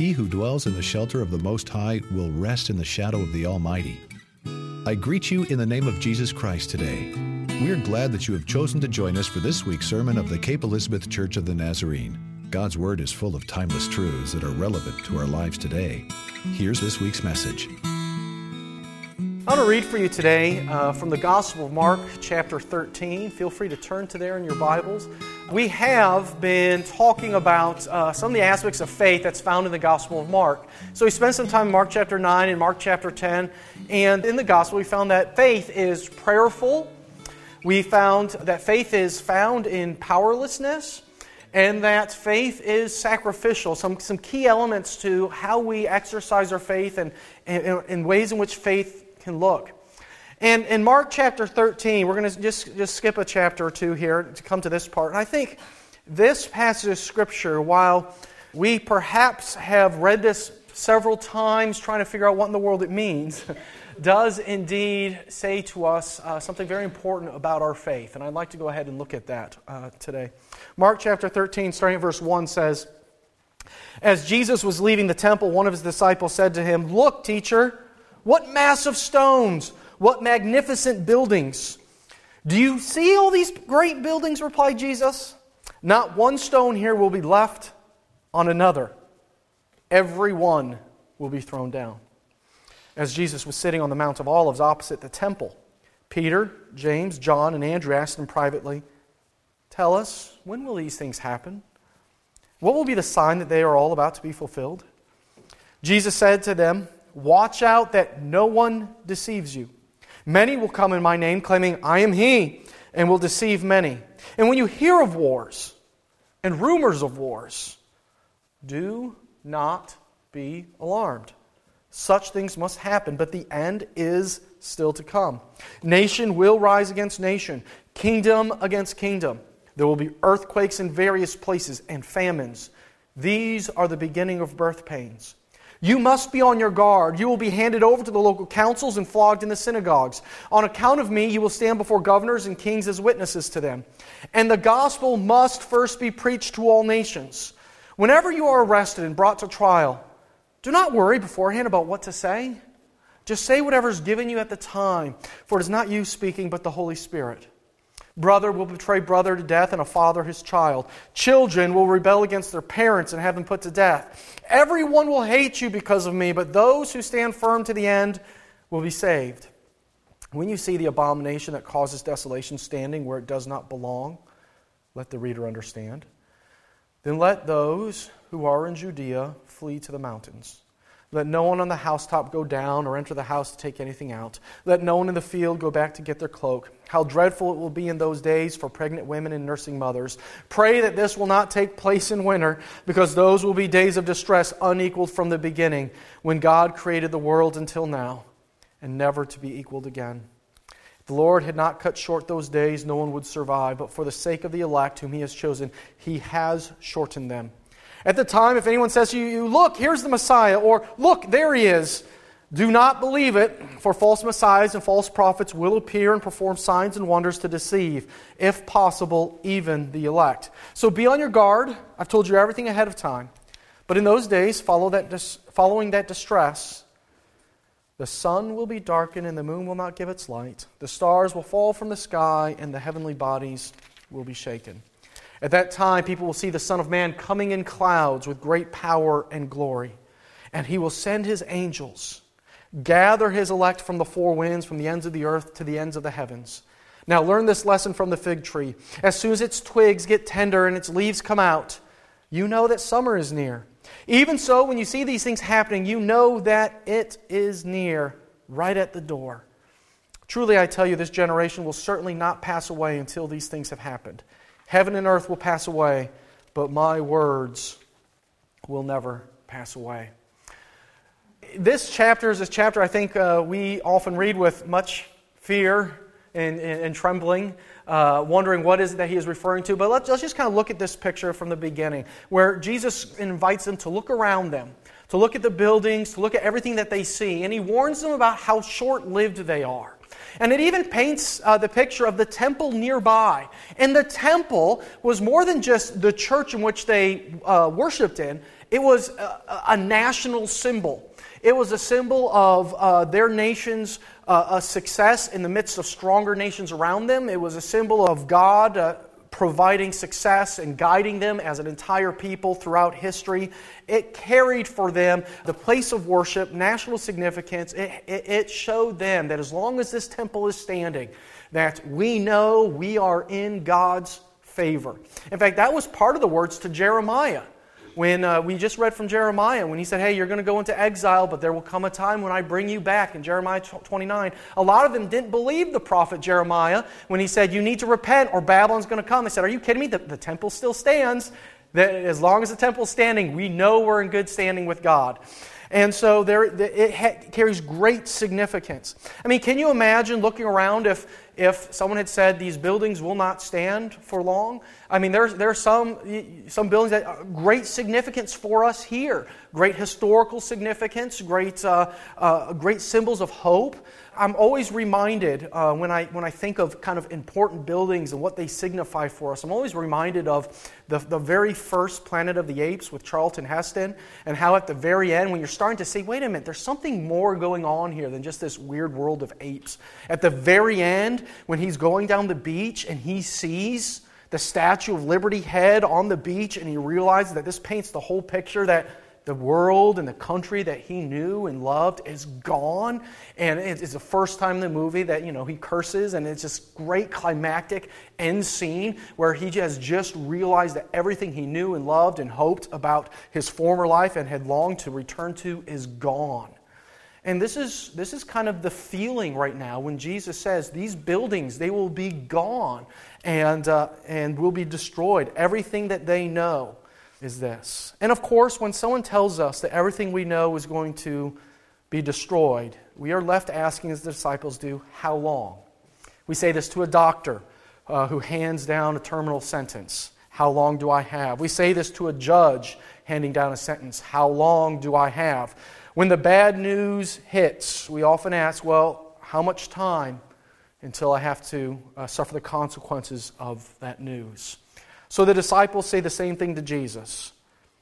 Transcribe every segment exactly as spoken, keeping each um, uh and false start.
He who dwells in the shelter of the Most High will rest in the shadow of the Almighty. I greet you in the name of Jesus Christ today. We are glad that you have chosen to join us for this week's sermon of the Cape Elizabeth Church of the Nazarene. God's Word is full of timeless truths that are relevant to our lives today. Here's this week's message. I want to read for you today uh, from the Gospel of Mark, chapter thirteen. Feel free to turn to there in your Bibles. We have been talking about uh, some of the aspects of faith that's found in the Gospel of Mark. So we spent some time in Mark chapter nine and Mark chapter ten. And in the Gospel, we found that faith is prayerful. We found that faith is found in powerlessness. And that faith is sacrificial. Some some key elements to how we exercise our faith and, and, and ways in which faith can look. And in Mark chapter thirteen, we're going to just, just skip a chapter or two here to come to this part. And I think this passage of Scripture, while we perhaps have read this several times trying to figure out what in the world it means, does indeed say to us uh, something very important about our faith. And I'd like to go ahead and look at that uh, today. Mark chapter thirteen, starting at verse one, says, "As Jesus was leaving the temple, one of his disciples said to him, 'Look, teacher, what massive stones, what magnificent buildings. Do you see all these great buildings?' replied Jesus. 'Not one stone here will be left on another. Every one will be thrown down.' As Jesus was sitting on the Mount of Olives opposite the temple, Peter, James, John, and Andrew asked him privately, 'Tell us, when will these things happen? What will be the sign that they are all about to be fulfilled?' Jesus said to them, 'Watch out that no one deceives you. Many will come in my name, claiming, I am He, and will deceive many. And when you hear of wars and rumors of wars, do not be alarmed. Such things must happen, but the end is still to come. Nation will rise against nation, kingdom against kingdom. There will be earthquakes in various places and famines. These are the beginning of birth pains. You must be on your guard. You will be handed over to the local councils and flogged in the synagogues. On account of me, you will stand before governors and kings as witnesses to them. And the gospel must first be preached to all nations. Whenever you are arrested and brought to trial, do not worry beforehand about what to say. Just say whatever is given you at the time, for it is not you speaking, but the Holy Spirit. Brother will betray brother to death, and a father his child. Children will rebel against their parents and have them put to death. Everyone will hate you because of me, but those who stand firm to the end will be saved. When you see the abomination that causes desolation standing where it does not belong, let the reader understand. Then let those who are in Judea flee to the mountains. Let no one on the housetop go down or enter the house to take anything out. Let no one in the field go back to get their cloak. How dreadful it will be in those days for pregnant women and nursing mothers. Pray that this will not take place in winter, because those will be days of distress unequaled from the beginning, when God created the world until now, and never to be equaled again. If the Lord had not cut short those days, no one would survive, but for the sake of the elect whom He has chosen, He has shortened them. At the time, if anyone says to you, look, here's the Messiah, or look, there He is, do not believe it, for false messiahs and false prophets will appear and perform signs and wonders to deceive, if possible, even the elect. So be on your guard. I've told you everything ahead of time. But in those days, follow that dis- following that distress, the sun will be darkened and the moon will not give its light. The stars will fall from the sky and the heavenly bodies will be shaken. At that time, people will see the Son of Man coming in clouds with great power and glory. And He will send His angels, gather His elect from the four winds, from the ends of the earth to the ends of the heavens. Now learn this lesson from the fig tree. As soon as its twigs get tender and its leaves come out, you know that summer is near. Even so, when you see these things happening, you know that it is near, right at the door. Truly, I tell you, this generation will certainly not pass away until these things have happened. Heaven and earth will pass away, but my words will never pass away. This chapter is a chapter I think uh, we often read with much fear and, and, and trembling, uh, wondering what is it that he is referring to. But let's, let's just kind of look at this picture from the beginning, where Jesus invites them to look around them, to look at the buildings, to look at everything that they see. And He warns them about how short-lived they are. And it even paints uh, the picture of the temple nearby. And the temple was more than just the church in which they uh, worshipped in. It was a, a national symbol. It was a symbol of uh, their nation's uh, success in the midst of stronger nations around them. It was a symbol of God uh, providing success and guiding them as an entire people throughout history. It carried for them the place of worship, national significance. It, it, it showed them that as long as this temple is standing, that we know we are in God's favor. In fact, that was part of the words to Jeremiah. When uh, we just read from Jeremiah, when he said, hey, you're going to go into exile, but there will come a time when I bring you back, in Jeremiah twenty-nine. A lot of them didn't believe the prophet Jeremiah when he said, you need to repent or Babylon's going to come. They said, are you kidding me? The, the temple still stands. That as long as the temple's standing, we know we're in good standing with God. And so there, it ha- carries great significance. I mean, can you imagine looking around if if someone had said these buildings will not stand for long? I mean, there's there are some some buildings that are great significance for us here, great historical significance, great uh, uh, great symbols of hope. I'm always reminded uh, when I when I think of kind of important buildings and what they signify for us. I'm always reminded of the the very first Planet of the Apes with Charlton Heston, and how at the very end, when you're starting to see, wait a minute, there's something more going on here than just this weird world of apes. At the very end, when he's going down the beach and he sees the Statue of Liberty head on the beach, and he realizes that this paints the whole picture that the world and the country that he knew and loved is gone. And it's the first time in the movie that, you know, he curses, and it's this great climactic end scene where he has just realized that everything he knew and loved and hoped about his former life and had longed to return to is gone. And this is this is kind of the feeling right now when Jesus says these buildings, they will be gone and uh, and will be destroyed. Everything that they know is this. And of course, when someone tells us that everything we know is going to be destroyed, we are left asking, as the disciples do, how long? We say this to a doctor uh, who hands down a terminal sentence. How long do I have? We say this to a judge handing down a sentence. How long do I have? When the bad news hits, we often ask, well, how much time until I have to uh, suffer the consequences of that news? So the disciples say the same thing to Jesus.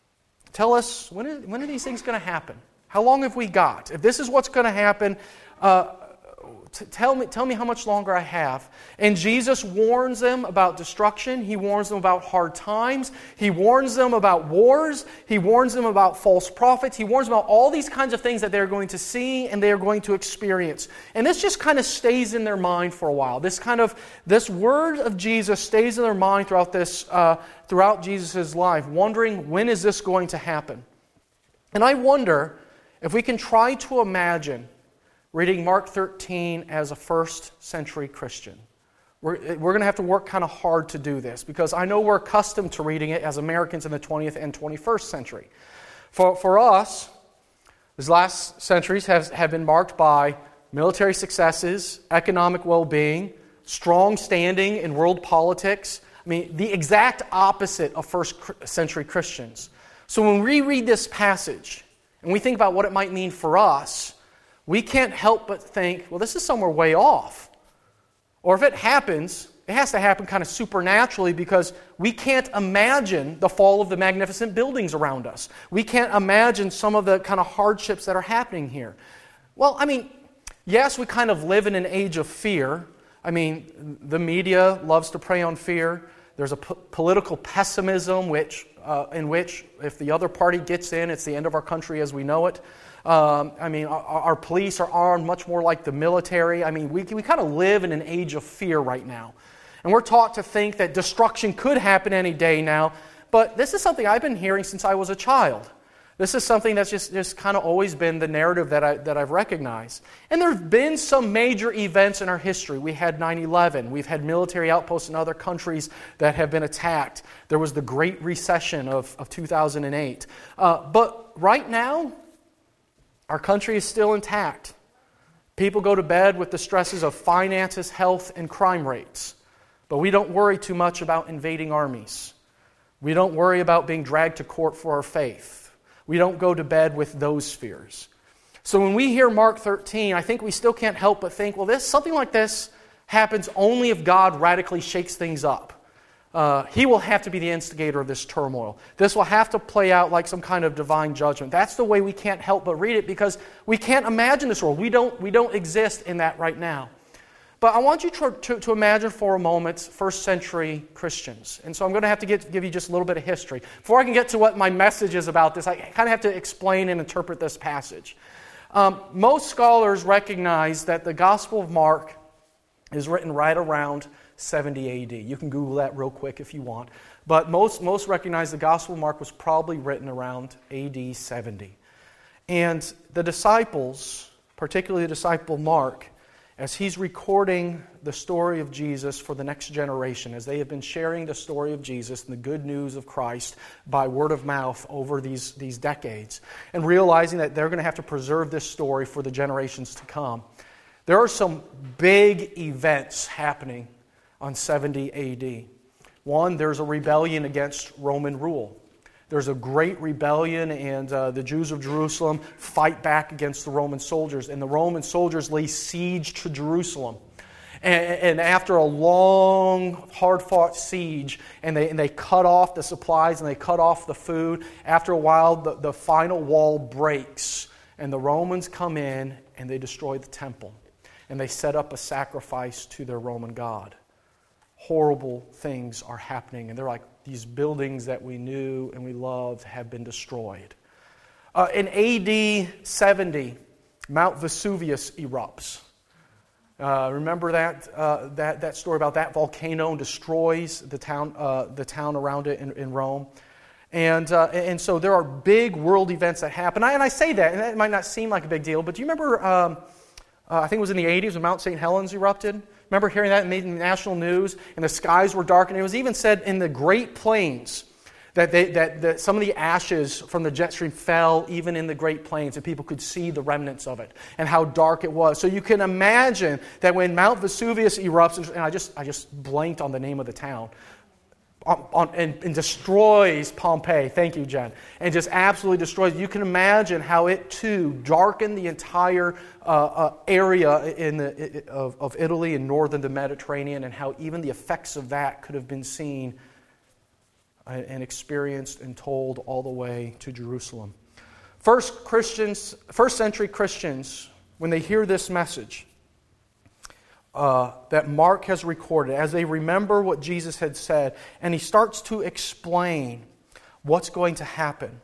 Tell us, when are, when are these things going to happen? How long have we got? If this is what's going to happen, uh, t- tell me, tell me how much longer I have. And Jesus warns them about destruction. He warns them about hard times. He warns them about wars. He warns them about false prophets. He warns them about all these kinds of things that they're going to see and they're going to experience. And this just kind of stays in their mind for a while. This kind of, this word of Jesus stays in their mind throughout this, uh, throughout Jesus' life, wondering, when is this going to happen? And I wonder if we can try to imagine reading Mark thirteen as a first century Christian. We're, we're going to have to work kind of hard to do this, because I know we're accustomed to reading it as Americans in the twentieth and twenty-first century. For, for us, these last centuries have, have been marked by military successes, economic well-being, strong standing in world politics. I mean, the exact opposite of first century Christians. So when we read this passage and we think about what it might mean for us, we can't help but think, well, this is somewhere way off. Or if it happens, it has to happen kind of supernaturally, because we can't imagine the fall of the magnificent buildings around us. We can't imagine some of the kind of hardships that are happening here. Well, I mean, yes, we kind of live in an age of fear. I mean, the media loves to prey on fear. There's a po- political pessimism which, uh, in which, if the other party gets in, it's the end of our country as we know it. Um, I mean, our, our police are armed much more like the military. I mean, we, we kind of live in an age of fear right now. And we're taught to think that destruction could happen any day now. But this is something I've been hearing since I was a child. This is something that's just, just kind of always been the narrative that, I, that I've recognized. And there have been some major events in our history. We had nine eleven. We've had military outposts in other countries that have been attacked. There was the Great Recession of, of two thousand eight. Uh, but right now, our country is still intact. People go to bed with the stresses of finances, health, and crime rates. But we don't worry too much about invading armies. We don't worry about being dragged to court for our faith. We don't go to bed with those fears. So when we hear Mark thirteen, I think we still can't help but think, well, this something like this happens only if God radically shakes things up. Uh, he will have to be the instigator of this turmoil. This will have to play out like some kind of divine judgment. That's the way we can't help but read it, because we can't imagine this world. We don't, we don't exist in that right now. But I want you to, to, to imagine for a moment first century Christians. And so I'm going to have to get, give you just a little bit of history. Before I can get to what my message is about this, I kind of have to explain and interpret this passage. Um, most scholars recognize that the Gospel of Mark is written right around seventy A D. You can Google that real quick if you want. But most, most recognize the Gospel of Mark was probably written around A D seventy. And the disciples, particularly the disciple Mark, as he's recording the story of Jesus for the next generation, as they have been sharing the story of Jesus and the good news of Christ by word of mouth over these, these decades, and realizing that they're going to have to preserve this story for the generations to come, there are some big events happening on seventy A D. One, there's a rebellion against Roman rule. There's a great rebellion, and uh, the Jews of Jerusalem fight back against the Roman soldiers. And the Roman soldiers lay siege to Jerusalem. And, and after a long, hard-fought siege, and they, and they cut off the supplies and they cut off the food, after a while the, the final wall breaks. And the Romans come in and they destroy the temple. And they set up a sacrifice to their Roman god. Horrible things are happening. And they're like, these buildings that we knew and we loved have been destroyed. Uh, in A D seventy, Mount Vesuvius erupts. Uh, remember that, uh, that that story about that volcano destroys the town uh, the town around it in, in Rome. And uh, and so there are big world events that happen. I, and I say that, and that might not seem like a big deal, but do you remember, um, uh, I think it was in the eighties when Mount Saint Helens erupted? Remember hearing that in the national news, and the skies were dark, and it was even said in the Great Plains that, they, that, that some of the ashes from the jet stream fell even in the Great Plains, and people could see the remnants of it and how dark it was. So you can imagine that when Mount Vesuvius erupts, and I just I just blanked on the name of the town, on, on, and, and destroys Pompeii. Thank you, Jen. And just absolutely destroys. You can imagine how it too darkened the entire uh, uh, area in the, of, of Italy and northern the Mediterranean, and how even the effects of that could have been seen and experienced and told all the way to Jerusalem. First Christians, first century Christians, when they hear this message uh, that Mark has recorded, as they remember what Jesus had said, and he starts to explain what's going to happen,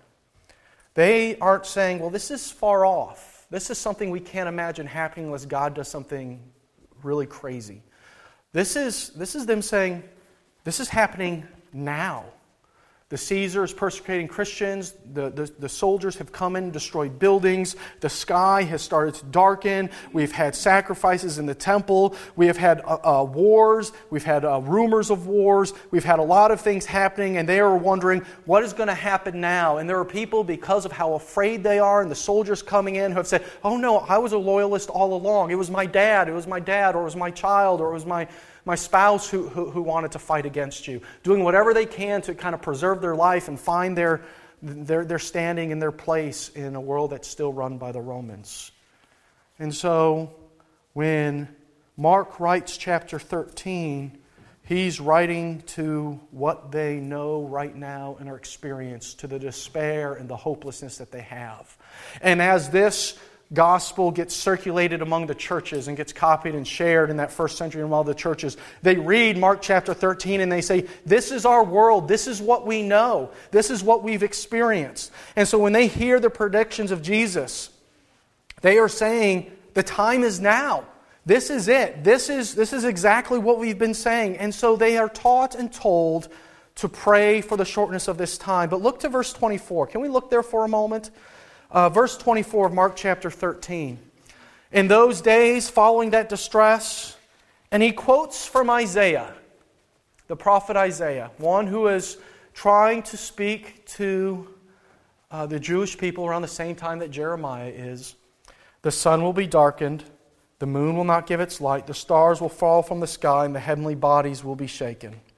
they aren't saying, well, this is far off. This is something we can't imagine happening unless God does something really crazy. This is, this is them saying, this is happening now. The Caesar is persecuting Christians. The, the, the soldiers have come in and destroyed buildings. The sky has started to darken. We've had sacrifices in the temple. We have had uh, uh, wars. We've had uh, rumors of wars. We've had a lot of things happening, and they are wondering what is going to happen now. And there are people, because of how afraid they are, and the soldiers coming in, who have said, oh no, I was a loyalist all along. It was my dad. It was my dad, or it was my child, or it was my... my spouse who, who, who wanted to fight against you, doing whatever they can to kind of preserve their life and find their, their, their standing and their place in a world that's still run by the Romans. And so when Mark writes chapter thirteen, he's writing to what they know right now and are experienced, to the despair and the hopelessness that they have. And as this gospel gets circulated among the churches and gets copied and shared in that first century in all the churches, they read Mark chapter thirteen and they say, this is our world, this is what we know, this is what we've experienced. And so when they hear the predictions of Jesus, they are saying, the time is now. This is it. This is, this is exactly what we've been saying. And so they are taught and told to pray for the shortness of this time. But look to verse twenty-four. Can we look there for a moment? Uh, verse twenty-four of Mark chapter thirteen. In those days following that distress, and he quotes from Isaiah, the prophet Isaiah, one who is trying to speak to uh, the Jewish people around the same time that Jeremiah is. The sun will be darkened, the moon will not give its light, the stars will fall from the sky, and the heavenly bodies will be shaken.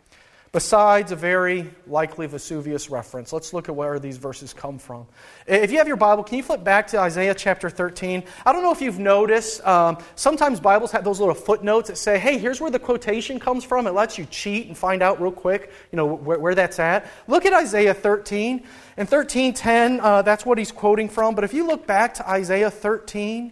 besides a very likely Vesuvius reference. Let's look at where these verses come from. If you have your Bible, can you flip back to Isaiah chapter thirteen? I don't know if you've noticed, um, sometimes Bibles have those little footnotes that say, hey, here's where the quotation comes from. It lets you cheat and find out real quick, you know, where, where that's at. Look at Isaiah thirteen. In thirteen ten, uh, that's what he's quoting from. But if you look back to Isaiah thirteen,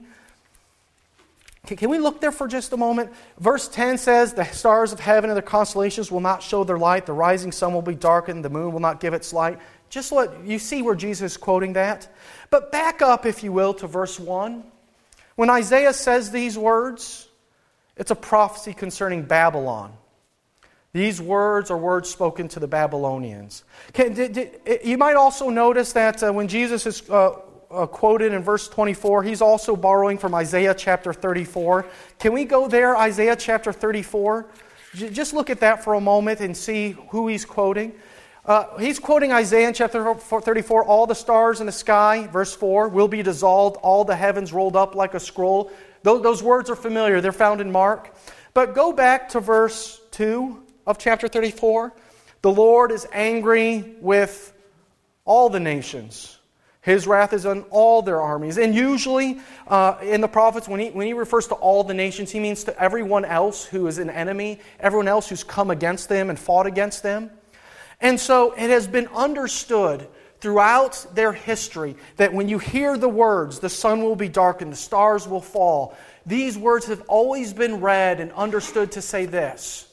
can we look there for just a moment? Verse ten says, the stars of heaven and their constellations will not show their light. The rising sun will be darkened. The moon will not give its light. Just let you see where Jesus is quoting that. But back up, if you will, to verse one. When Isaiah says these words, it's a prophecy concerning Babylon. These words are words spoken to the Babylonians. Can, did, did, you might also notice that uh, when Jesus is uh, uh, quoted in verse twenty-four, he's also borrowing from Isaiah chapter thirty-four. Can we go there, Isaiah chapter thirty-four? J- just look at that for a moment and see who he's quoting. Uh, he's quoting Isaiah in chapter thirty-four, all the stars in the sky, verse four, will be dissolved, all the heavens rolled up like a scroll. Those, those words are familiar. They're found in Mark. But go back to verse two of chapter thirty-four. The Lord is angry with all the nations. His wrath is on all their armies. And usually uh, in the prophets, when he, when he refers to all the nations, he means to everyone else who is an enemy, everyone else who's come against them and fought against them. And so it has been understood throughout their history that when you hear the words, the sun will be darkened, the stars will fall, these words have always been read and understood to say this: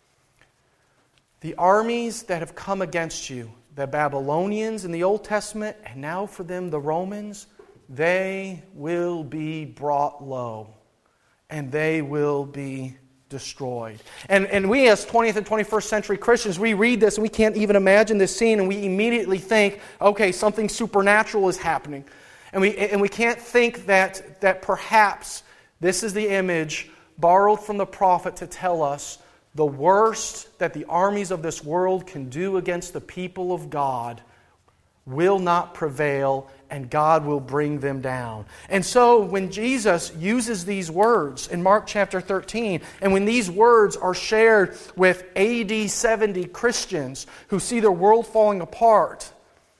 the armies that have come against you, the Babylonians in the Old Testament, and now for them the Romans, they will be brought low, and they will be destroyed. And, and we as twentieth and twenty-first century Christians, we read this and we can't even imagine this scene, and we immediately think, okay, something supernatural is happening. And we, and we can't think that, that perhaps this is the image borrowed from the prophet to tell us the worst that the armies of this world can do against the people of God will not prevail, and God will bring them down. And so when Jesus uses these words in Mark chapter thirteen, and when these words are shared with A D seventy Christians who see their world falling apart,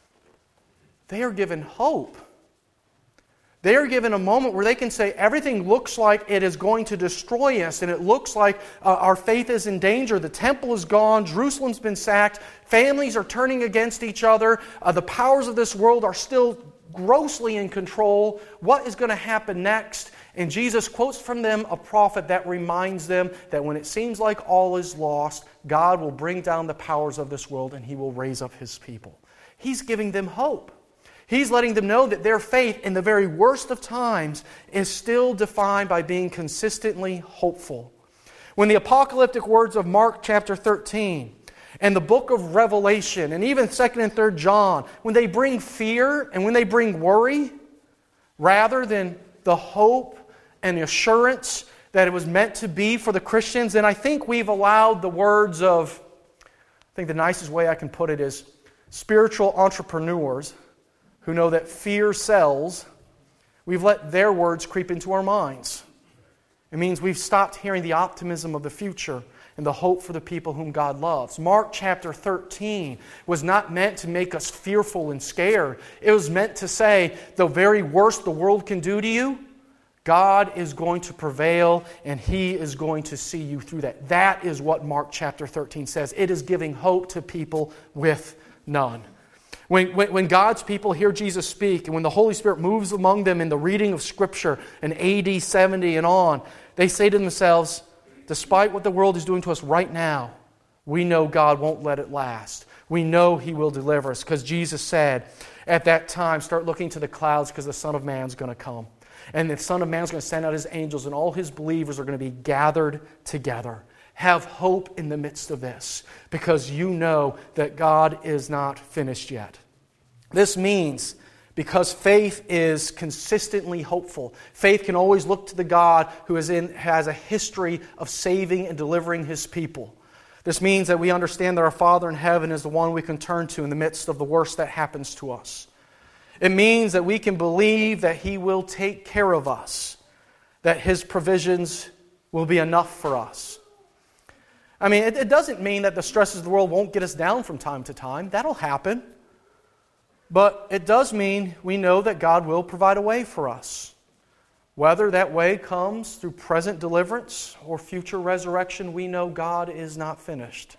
they are given hope. They are given a moment where they can say, everything looks like it is going to destroy us, and it looks like uh, our faith is in danger. The temple is gone. Jerusalem's been sacked. Families are turning against each other. Uh, the powers of this world are still grossly in control. What is going to happen next? And Jesus quotes from them a prophet that reminds them that when it seems like all is lost, God will bring down the powers of this world and He will raise up His people. He's giving them hope. He's letting them know that their faith in the very worst of times is still defined by being consistently hopeful. When the apocalyptic words of Mark chapter thirteen and the book of Revelation and even second and third John, when they bring fear and when they bring worry, rather than the hope and the assurance that it was meant to be for the Christians, then I think we've allowed the words of, I think the nicest way I can put it is, spiritual entrepreneurs who know that fear sells, we've let their words creep into our minds. It means we've stopped hearing the optimism of the future and the hope for the people whom God loves. Mark chapter thirteen was not meant to make us fearful and scared. It was meant to say, the very worst the world can do to you, God is going to prevail and He is going to see you through that. That is what Mark chapter thirteen says. It is giving hope to people with none. When, when, when God's people hear Jesus speak, and when the Holy Spirit moves among them in the reading of Scripture in A D seventy and on, they say to themselves, despite what the world is doing to us right now, we know God won't let it last. We know He will deliver us, because Jesus said at that time, start looking to the clouds because the Son of Man is going to come. And the Son of Man is going to send out His angels, and all His believers are going to be gathered together. Have hope in the midst of this, because you know that God is not finished yet. This means, because faith is consistently hopeful, faith can always look to the God who is in, has a history of saving and delivering His people. This means that we understand that our Father in heaven is the one we can turn to in the midst of the worst that happens to us. It means that we can believe that He will take care of us, that His provisions will be enough for us. I mean, it, it doesn't mean that the stresses of the world won't get us down from time to time. That'll happen. But it does mean we know that God will provide a way for us. Whether that way comes through present deliverance or future resurrection, we know God is not finished.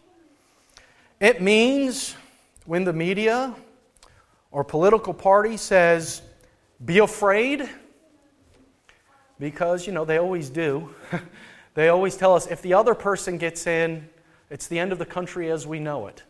It means when the media or political party says, be afraid, because, you know, they always do. They always tell us if the other person gets in, it's the end of the country as we know it.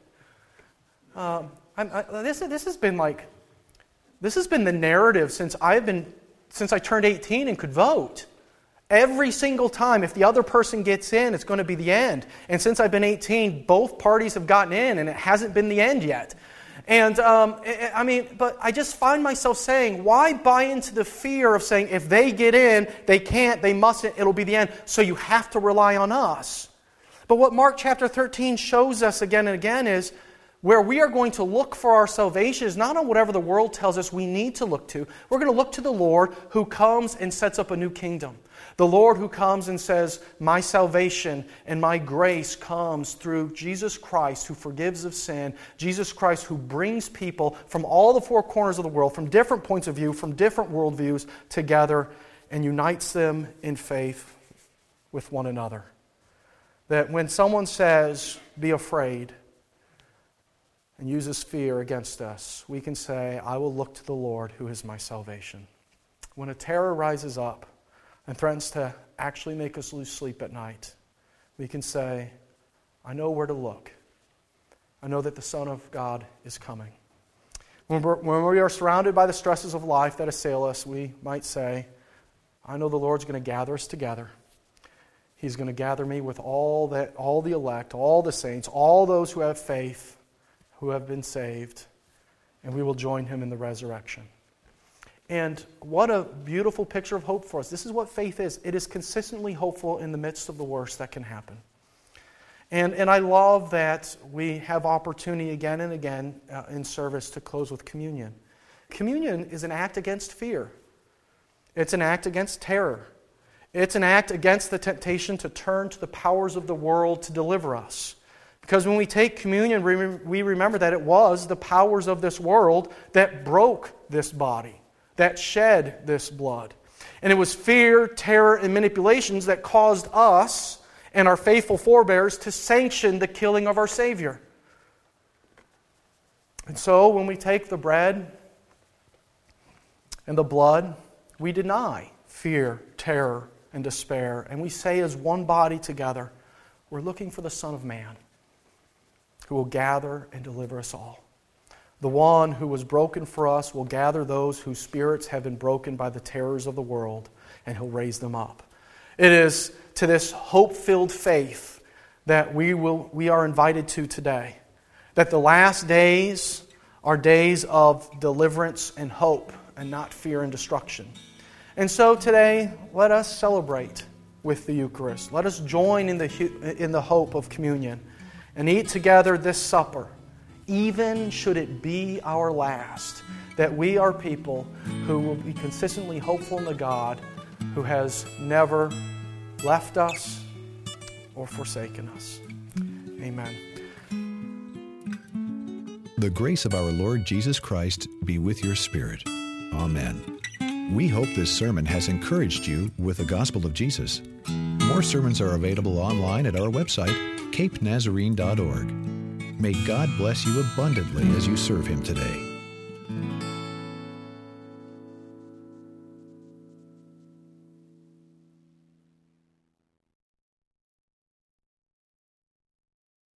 Um, I'm, I, this, this has been like, this has been the narrative since I've been, since I turned eighteen and could vote. Every single time, if the other person gets in, it's going to be the end. And since I've been eighteen, both parties have gotten in, and it hasn't been the end yet. And, um, I mean, but I just find myself saying, why buy into the fear of saying, if they get in, they can't, they mustn't, it'll be the end, so you have to rely on us. But what Mark chapter thirteen shows us again and again is, where we are going to look for our salvation is not on whatever the world tells us we need to look to. We're going to look to the Lord who comes and sets up a new kingdom. The Lord who comes and says, my salvation and my grace comes through Jesus Christ who forgives of sin, Jesus Christ who brings people from all the four corners of the world, from different points of view, from different worldviews, together and unites them in faith with one another. That when someone says, be afraid, and uses fear against us, we can say, I will look to the Lord who is my salvation. When a terror rises up and threatens to actually make us lose sleep at night, we can say, I know where to look. I know that the Son of God is coming. When, we're, when we are surrounded by the stresses of life that assail us, we might say, I know the Lord's going to gather us together. He's going to gather me with all that, all the elect, all the saints, all those who have faith, who have been saved, and we will join Him in the resurrection. And what a beautiful picture of hope for us. This is what faith is. It is consistently hopeful in the midst of the worst that can happen. And, and I love that we have opportunity again and again uh, in service to close with communion. Communion is an act against fear. It's an act against terror. It's an act against the temptation to turn to the powers of the world to deliver us. Because when we take communion, we remember that it was the powers of this world that broke this body, that shed this blood. And it was fear, terror, and manipulations that caused us and our faithful forebears to sanction the killing of our Savior. And so when we take the bread and the blood, we deny fear, terror, and despair. And we say as one body together, we're looking for the Son of Man, who will gather and deliver us all. The one who was broken for us will gather those whose spirits have been broken by the terrors of the world, and He'll raise them up. It is to this hope-filled faith that we will we are invited to today. That the last days are days of deliverance and hope, and not fear and destruction. And so today, let us celebrate with the Eucharist. Let us join in the in the hope of communion and eat together this supper, even should it be our last, that we are people who will be consistently hopeful in the God who has never left us or forsaken us. Amen. The grace of our Lord Jesus Christ be with your spirit. Amen. We hope this sermon has encouraged you with the gospel of Jesus. More sermons are available online at our website, cape nazarene dot org. May God bless you abundantly as you serve Him today.